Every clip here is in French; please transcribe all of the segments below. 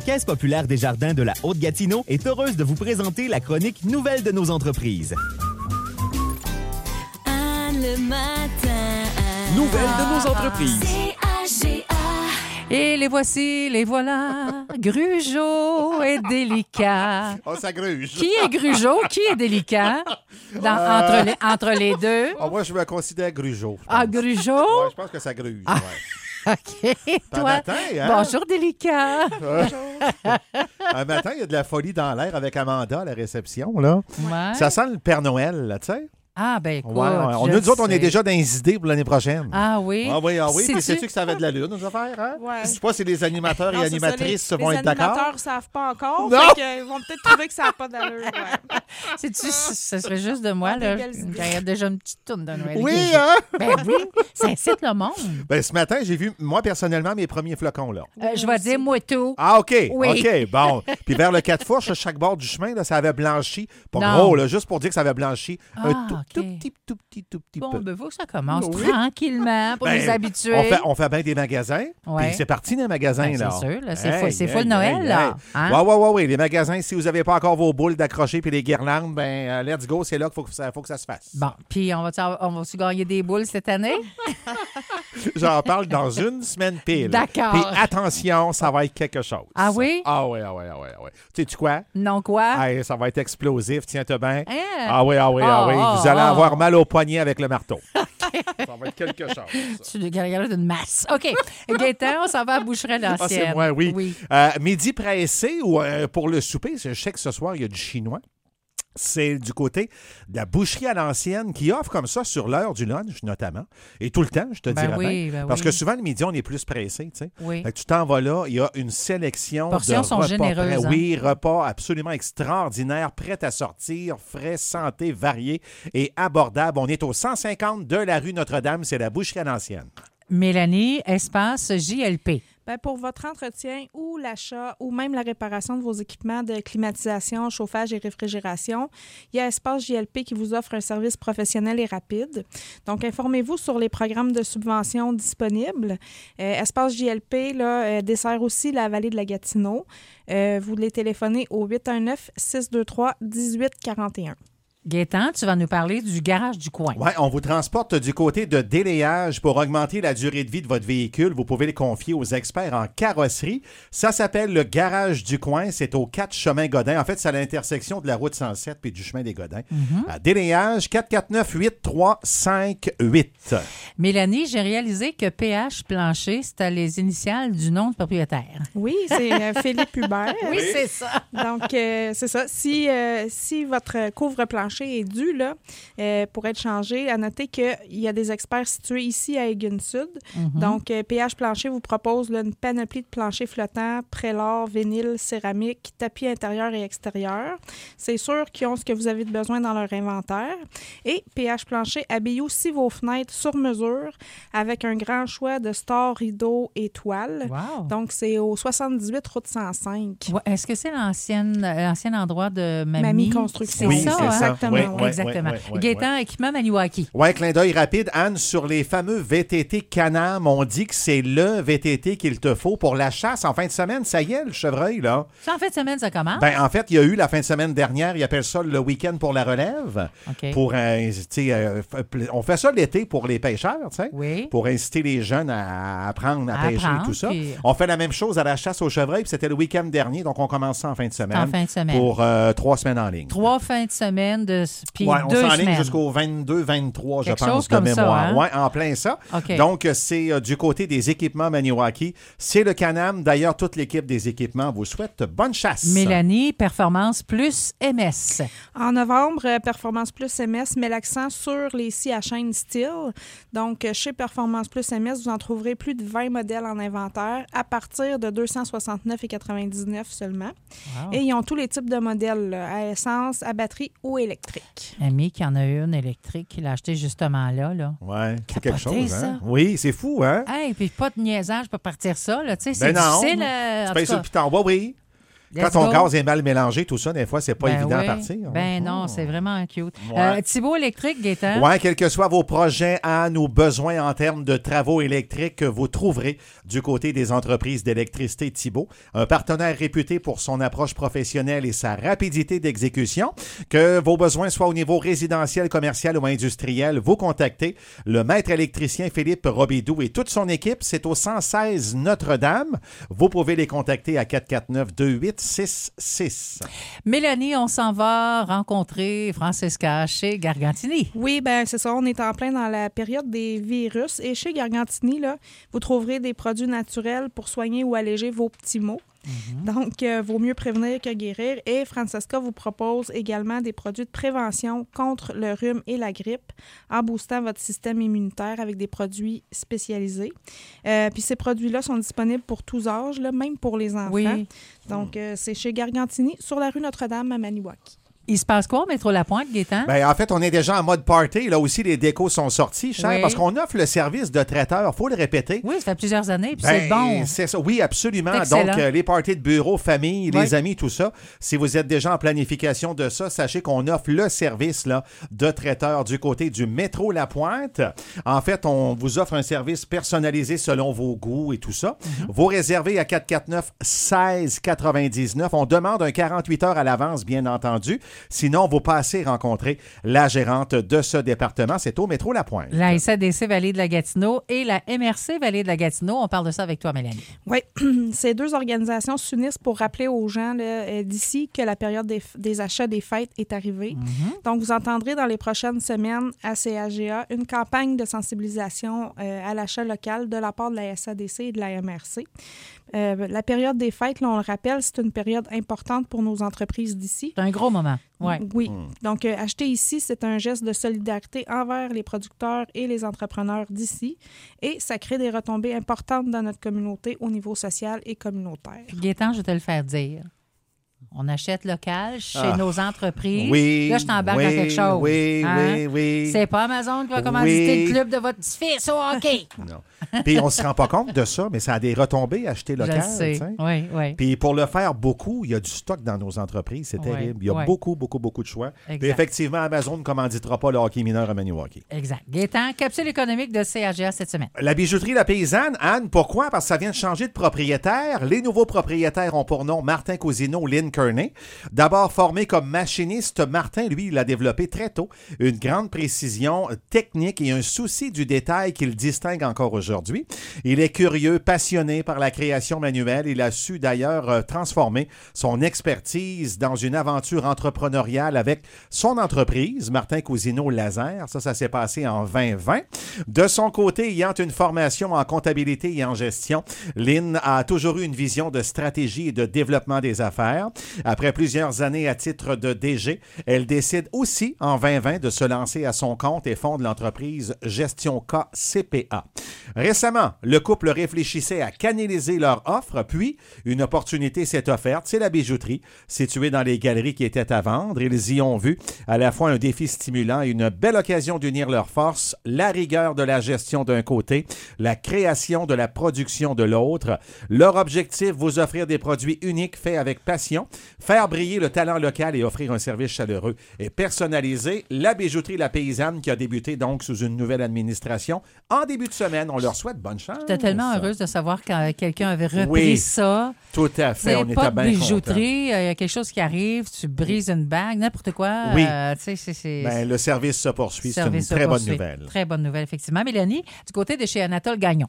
Caisse populaire des jardins de la Haute-Gatineau est heureuse de vous présenter la chronique Nouvelles de nos entreprises. Le matin. Nouvelles de nos entreprises. C-A-G-A. Et les voici, les voilà. Grugeot est délicat. Oh, ça gruge. Qui est Grugeot? Qui est délicat? Entre les deux. Oh, moi, je me considère grugeot. Grugeot? Ouais, je pense que ça gruge. Ah. Ouais. OK. Un Toi, matin, hein? bonjour, délicat. Un matin, il y a de la folie dans l'air avec Amanda à la réception. Là. Ouais. Ça sent le Père Noël, là, tu sais. Ah, ben écoute. Ouais, je nous autres, on sais. est déjà dans les idées pour l'année prochaine. Ah oui? Ah oui. Puis Sais-tu- sais-tu que ça avait de l'allure, nos affaires? Hein? Ouais. Je sais pas si les animateurs Non, et c'est ça, animatrices vont les être d'accord. Les animateurs savent pas encore. Non! Fait qu'ils vont peut-être trouver que ça n'a pas d'allure. Ouais. Sais-tu, ce serait juste de moi, Des là. belles idées. Il y a déjà une petite tourne de Noël. Oui, Grugeot. hein? Ben oui, ça incite le monde. Ben, ce matin, j'ai vu, moi, personnellement, mes premiers flocons, là. Je vais dire moi tout. Ah, OK. Oui. OK, bon. Puis vers le 4 fourches, chaque bord du chemin, là, ça avait blanchi. Pas Non. gros, là, juste pour dire que ça avait blanchi. Ah, Un tout OK. petit Bon, peu. ben faut que ça commence Oui. tranquillement pour Ben, nous habituer. On fait bien des magasins. Ouais. Puis c'est parti, les magasins, Ben, là. c'est sûr, là, c'est Hey, full hey, Noël, hey, là. hey. Hein? Ouais. Les magasins, si vous n'avez pas encore vos boules d'accrocher puis les guirlandes, ben, let's go, c'est là qu'il faut que ça se fasse. Bon, puis on va-tu gagner des boules cette année? J'en parle dans une semaine pile. D'accord. Puis attention, ça va être quelque chose. Ah oui? Ah oui. Sais-tu quoi? Non quoi? Hey, ça va être explosif, tiens-toi bien. Hein? Ah oui. Vous allez avoir mal au poignet avec le marteau. Ça va être quelque chose. Tu es galère d'une masse. OK. Gaëtan, on s'en va à Boucherie Ah, l'ancienne. c'est moi, oui. Midi pressé ou pour le souper, je sais que ce soir, il y a du chinois. C'est du côté de la boucherie à l'ancienne qui offre comme ça sur l'heure du lunch, notamment. Et tout le temps, je te Ben dirais oui, bien. ben Parce oui. que souvent, le midi, on est plus pressé, tu sais. Oui. Fait que tu t'en vas là, il y a une sélection Portions de sont repas généreuses, prêts. hein? Oui, repas absolument extraordinaires, prêts à sortir, frais, santé, variés et abordables. On est au 150 de la rue Notre-Dame, c'est la boucherie à l'ancienne. Mélanie, espace JLP. Ben, pour votre entretien ou l'achat ou même la réparation de vos équipements de climatisation, chauffage et réfrigération, il y a Espace JLP qui vous offre un service professionnel et rapide. Donc, informez-vous sur les programmes de subvention disponibles. Espace JLP là, dessert aussi la vallée de la Gatineau. Vous les téléphonez au 819-623-1841. Gaëtan, tu vas nous parler du garage du coin. Oui, on vous transporte du côté de délayage pour augmenter la durée de vie de votre véhicule. Vous pouvez les confier aux experts en carrosserie. Ça s'appelle le Garage du coin. C'est au 4 chemin Godin. En fait, c'est à l'intersection de la route 107 puis du chemin des Godins. À délayage, 449-8358. Mélanie, j'ai réalisé que PH Plancher, c'était les initiales du nom du propriétaire. Oui, c'est Philippe Hubert. Oui, c'est ça. Donc, c'est ça. Si votre couvre-plancher est dû là, pour être changé, à noter qu'il y a des experts situés ici à Egan-Sud. Donc, PH Plancher vous propose là, une panoplie de planchers flottants, prélard, vinyle, céramique, tapis intérieur et extérieur. C'est sûr qu'ils ont ce que vous avez de besoin dans leur inventaire. Et PH Plancher habille aussi vos fenêtres sur mesure avec un grand choix de stores, rideaux et toiles. Wow. Donc, c'est au 78 route 105. Ouais, est-ce que c'est l'ancien endroit de Mamie Construction. Oui, ça, c'est hein? ça. Exactement. Oui, Exactement. oui. Gaëtan, équipement Maniwaki. Oui, clin d'œil rapide. Anne, sur les fameux VTT Can-Am, on dit que c'est le VTT qu'il te faut pour la chasse en fin de semaine. Ça y est, le chevreuil, là. Ça, en fin de semaine, ça commence? Ben, en fait, il y a eu la fin de semaine dernière, ils appellent ça le week-end pour la relève. OK. Pour, on fait ça l'été pour les pêcheurs, tu sais. Oui. Pour inciter les jeunes à apprendre à pêcher apprendre, et tout ça. puis- On fait la même chose à la chasse au chevreuil, puis c'était le week-end dernier, donc on commence ça en fin de semaine. En fin de semaine. Pour 3 semaines en ligne. 3 fins de semaine, puis Ouais, on 2 s'enligne semaines. jusqu'au 22-23, je Quelque pense, chose de comme ça, mémoire. hein? Oui, en plein ça. OK. Donc, c'est du côté des équipements Maniwaki. C'est le Can-Am. D'ailleurs, toute l'équipe des équipements vous souhaite bonne chasse. Mélanie, Performance plus MS. En novembre, Performance Plus MS met l'accent sur les scies à chaîne style. Donc, chez Performance Plus MS, vous en trouverez plus de 20 modèles en inventaire à partir de 269,99 seulement. Wow. Et ils ont tous les types de modèles, là, à essence, à batterie ou électrique. Ami qui en a une électrique, il l'a acheté justement là. Ouais, c'est quelque Capoté, chose, ça. hein? Oui, c'est fou, hein? Hey, puis pas de niaisage pour partir ça, là. Tu sais, c'est Ben non. difficile. Tu en payes tout sur le cas. piton. Oui. Let's Quand ton go. gaz est mal mélangé, tout ça, des fois, c'est pas évident à partir. Ben non, c'est vraiment cute. Ouais. Thibault Électrique, Gaétan. Oui, quels que soient vos projets, Anne, ou besoins en termes de travaux électriques, vous trouverez du côté des entreprises d'électricité Thibault, un partenaire réputé pour son approche professionnelle et sa rapidité d'exécution. Que vos besoins soient au niveau résidentiel, commercial ou industriel, vous contactez le maître électricien Philippe Robidoux et toute son équipe. C'est au 116 Notre-Dame. Vous pouvez les contacter à 449-2866. Mélanie, on s'en va rencontrer Francesca chez Gargantini. Oui, ben c'est ça. On est en plein dans la période des virus. Et chez Gargantini, là, vous trouverez des produits naturels pour soigner ou alléger vos petits maux. Donc, vaut mieux prévenir que guérir. Et Francesca vous propose également des produits de prévention contre le rhume et la grippe en boostant votre système immunitaire avec des produits spécialisés. Puis ces produits-là sont disponibles pour tous âges, là, même pour les enfants. Oui. Donc, c'est chez Gargantini, sur la rue Notre-Dame à Maniwaki. Il se passe quoi au métro La Pointe, Gaétan? Ben, en fait, on est déjà en mode party. Là aussi, les décos sont sortis, cher, Oui. parce qu'on offre le service de traiteur. Il faut le répéter. Oui, ça fait plusieurs années, puis Ben, c'est bon. c'est ça. Oui, absolument. C'est excellent. Donc, les parties de bureau, famille, Oui. les amis, tout ça. Si vous êtes déjà en planification de ça, sachez qu'on offre le service là, de traiteur du côté du métro La Pointe. En fait, on vous offre un service personnalisé selon vos goûts et tout ça. Vous réservez à 449-1699. On demande un 48 heures à l'avance, bien entendu. Sinon, vous passez rencontrer la gérante de ce département. C'est au métro La Pointe. La SADC Vallée de la Gatineau et la MRC Vallée de la Gatineau. On parle de ça avec toi, Mélanie. Oui, ces deux organisations s'unissent pour rappeler aux gens là, d'ici que la période des achats des fêtes est arrivée. Donc, vous entendrez dans les prochaines semaines à CAGA une campagne de sensibilisation à l'achat local de la part de la SADC et de la MRC. La période des fêtes, là, on le rappelle, c'est une période importante pour nos entreprises d'ici. C'est un gros moment. Ouais. Oui. Donc, acheter ici, c'est un geste de solidarité envers les producteurs et les entrepreneurs d'ici. Et ça crée des retombées importantes dans notre communauté au niveau social et communautaire. Puis Gaétan, je vais te le faire dire. On achète local chez nos entreprises. Oui. Là, je t'embarque dans quelque chose. Oui, Hein? oui. C'est pas Amazon qui va commanditer Oui. le club de votre petit-fils au hockey. Non. Puis on se rend pas compte de ça, mais ça a des retombées acheter Je local. le sais. tu sais. Oui, oui. Puis pour le faire beaucoup, il y a du stock dans nos entreprises. C'est Ouais, terrible. Il y a ouais. beaucoup de choix. Exact. Puis effectivement, Amazon ne commanditera pas le hockey mineur à Maniwaki. Exact. Gaétan, capsule économique de CAGA cette semaine. La bijouterie La Paysanne, Anne, pourquoi? Parce que ça vient de changer de propriétaire. Les nouveaux propriétaires ont pour nom Martin Cousineau, Lynn Kearney. D'abord formé comme machiniste, Martin, lui, il a développé très tôt une grande précision technique et un souci du détail qui le distingue encore aujourd'hui. Il est curieux, passionné par la création manuelle. Il a su d'ailleurs transformer son expertise dans une aventure entrepreneuriale avec son entreprise, Martin Cousineau Laser. Ça s'est passé en 2020. De son côté, ayant une formation en comptabilité et en gestion, Lynn a toujours eu une vision de stratégie et de développement des affaires. Après plusieurs années à titre de DG, elle décide aussi en 2020 de se lancer à son compte et fonde l'entreprise Gestion K CPA. Récemment, le couple réfléchissait à canaliser leur offre, puis une opportunité s'est offerte, c'est la bijouterie, située dans les galeries qui étaient à vendre. Ils y ont vu à la fois un défi stimulant et une belle occasion d'unir leurs forces, la rigueur de la gestion d'un côté, la création de la production de l'autre. Leur objectif, vous offrir des produits uniques faits avec passion, faire briller le talent local et offrir un service chaleureux et personnalisé. La bijouterie La Paysanne qui a débuté donc sous une nouvelle administration en début de semaine. On leur souhaite bonne chance. J'étais tellement heureuse de savoir que quelqu'un avait repris Oui, ça. Tout à fait, C'est on pas était de bien bijouterie, il y a quelque chose qui arrive, tu brises une bague, n'importe quoi. Oui. Tu sais, c'est... Ben, le service se poursuit, c'est une service très se bonne poursuit. nouvelle. Très bonne nouvelle, effectivement. Mélanie, du côté de chez Anatole Gagnon.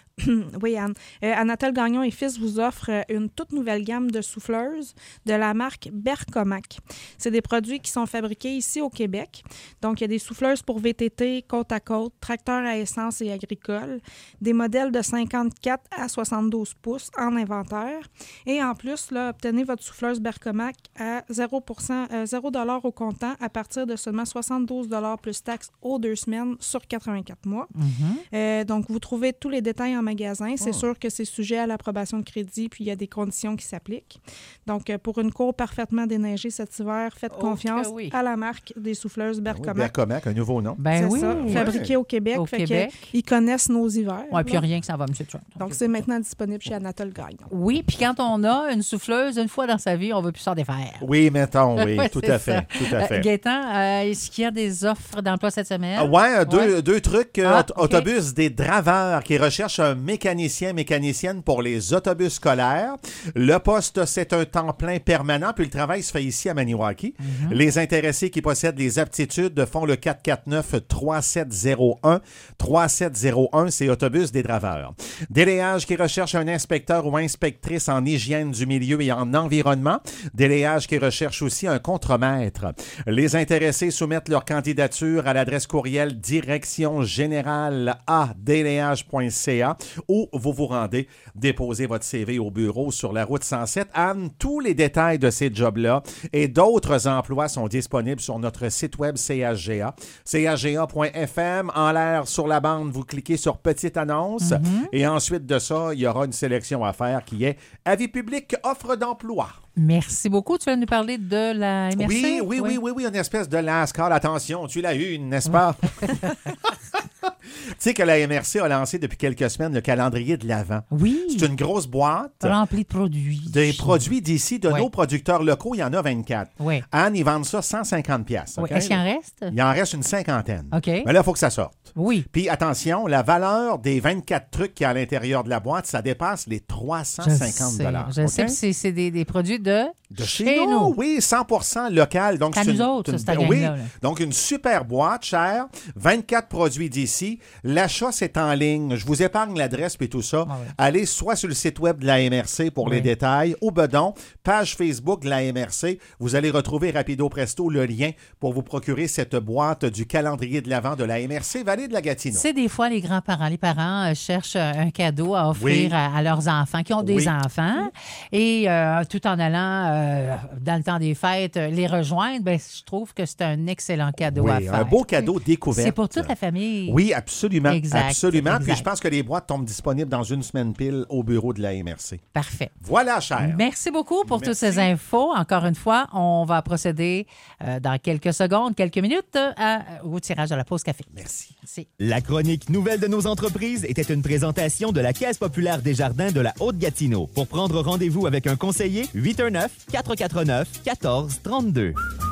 Oui, Anne. Anatole Gagnon et Fils vous offre une toute nouvelle gamme de souffleuses de la marque Bercomac. C'est des produits qui sont fabriqués ici au Québec. Donc, il y a des souffleuses pour VTT, côte à côte, tracteurs à essence et agricole, des modèles de 54 à 72 pouces en inventaire. Et en plus, là, obtenez votre souffleuse Bercomac à 0$ au comptant à partir de seulement 72$ plus taxes aux 2 semaines sur 84 mois. Donc, vous trouvez tous les détails en en magasin. C'est sûr que c'est sujet à l'approbation de crédit, puis il y a des conditions qui s'appliquent. Donc, pour une cour parfaitement déneigée cet hiver, faites confiance à la marque des souffleuses Bercomac. Bercomac, un nouveau nom. Ben C'est oui. ça, fabriqué au Québec. Au Québec. Ils connaissent nos hivers. Oui, puis rien que ça va, M. Trump. Donc, c'est maintenant disponible chez Anatole Gagnon. Oui, puis quand on a une souffleuse, une fois dans sa vie, on ne veut plus s'en défaire. Oui, mettons, oui, Ouais, tout c'est à fait. ça. Tout à fait. Gaétan, est-ce qu'il y a des offres d'emploi cette semaine? Deux trucs. OK. Autobus des draveurs qui recherchent un mécanicienne pour les autobus scolaires. Le poste, c'est un temps plein permanent, puis le travail se fait ici à Maniwaki. Les intéressés qui possèdent les aptitudes font le 449-3701. 3701, c'est Autobus des draveurs. Déléage qui recherche un inspecteur ou inspectrice en hygiène du milieu et en environnement. Déléage qui recherche aussi un contremaître. Les intéressés soumettent leur candidature à l'adresse courriel directiongénérale@déléage.ca où vous vous rendez déposer votre CV au bureau sur la route 107. Anne, tous les détails de ces jobs-là et d'autres emplois sont disponibles sur notre site web CHGA. CHGA.fm. En l'air, sur la bande, vous cliquez sur Petite annonce et ensuite de ça, il y aura une sélection à faire qui est Avis public, offre d'emploi. Merci beaucoup. Tu vas nous parler de la MRC? Oui, une espèce de last call. Attention, tu l'as eu, n'est-ce pas? Tu sais que la MRC a lancé depuis quelques semaines le calendrier de l'Avent. Oui. C'est une grosse boîte. Remplie de produits. Des produits d'ici, de Oui. nos producteurs locaux, il y en a 24. Oui. Anne, ils vendent ça 150 pièces. Oui. Est-ce qu'il en reste? Il en reste une cinquantaine. OK. Mais là, il faut que ça sorte. Oui. Puis attention, la valeur des 24 trucs qui y a à l'intérieur de la boîte, ça dépasse les 350 Je sais, puis c'est des produits de chez nous. Oui, 100% local. Donc, c'est à nous autres, cette gang-là. oui. Là. Donc, une super boîte chère, 24 produits d'ici. L'achat, c'est en ligne. Je vous épargne l'adresse et tout ça. Ah oui. Allez soit sur le site web de la MRC pour les détails, ou bedon, page Facebook de la MRC. Vous allez retrouver rapido presto le lien pour vous procurer cette boîte du calendrier de l'Avent de la MRC Vallée de la Gatineau. C'est des fois les grands-parents, les parents cherchent un cadeau à offrir à leurs enfants qui ont des enfants et tout en allant dans le temps des fêtes les rejoindre, ben, je trouve que c'est un excellent cadeau à faire. Un beau cadeau découverte. C'est pour toute la famille. Oui, absolument. Exact, Absolument. exact. Puis je pense que les boîtes tombent disponibles dans une semaine pile au bureau de la MRC. Parfait. Voilà, cher. Merci beaucoup pour toutes Merci. ces infos. Encore une fois, on va procéder dans quelques secondes, quelques minutes au tirage de la pause café. Merci. Merci. La chronique Nouvelles de nos entreprises était une présentation de la Caisse populaire des jardins de la Haute-Gatineau. Pour prendre rendez-vous avec un conseiller, 819-449-1432.